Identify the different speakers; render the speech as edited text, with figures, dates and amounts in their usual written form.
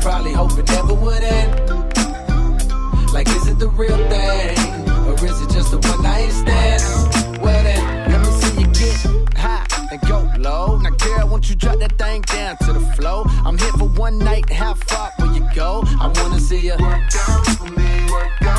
Speaker 1: probably hope it never would end. Like, is it the real thing? Or is it just a one night stand? Well then, let me see you get high and go low. Now girl, won't you drop that thing down to the floor? I'm here for one night, how far will you go? I wanna see you work down for me, work down.